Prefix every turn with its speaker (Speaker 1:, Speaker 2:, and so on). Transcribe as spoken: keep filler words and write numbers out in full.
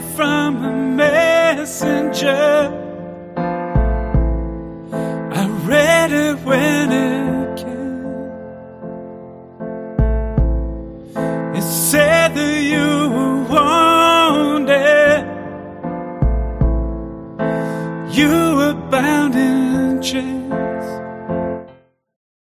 Speaker 1: from a messenger. I read it when it came. It said that you were wanted, you were bound in chains.